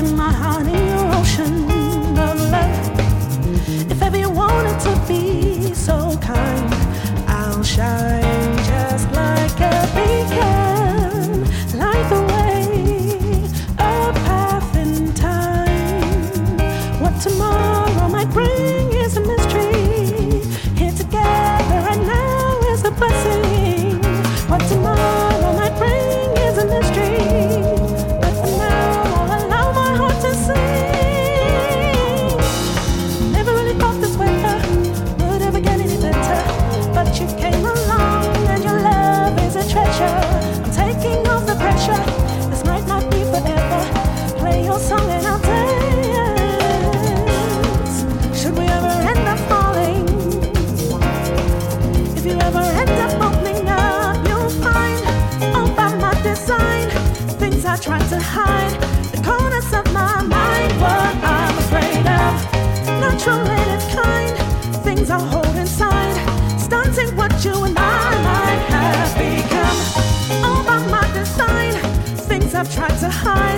washing my heart in your ocean of love. If ever you wanted to be so kind, I'll shine just like a beacon, light the way, a path in time. What tomorrow might bring is a mystery. Here together right now is a blessing. What tomorrow might bring is a mystery. But for now, I'll allow my heart to sing. Never really thought this weather would ever get any better, but you came along and your love is a treasure. I'm taking off the pressure. This might not be forever. Play your song and I'll dance. Should we ever end up falling? If you ever end up opening up, you'll find all by my design things I tried to hide, the corners of my mind. What I'm afraid of, natural and it's kind, things I hold inside, stunting what you and I might have become. All by my design, things I've tried to hide.